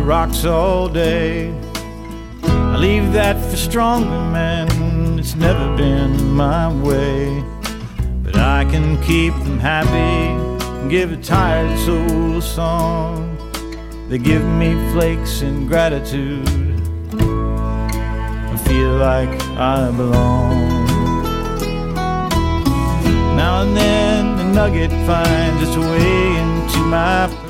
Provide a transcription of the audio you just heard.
rocks all day. I leave that for stronger men, it's never been my way. But I can keep them happy and give a tired soul a song. They give me flakes in gratitude, I feel like I belong. Now and then the nugget finds its way into my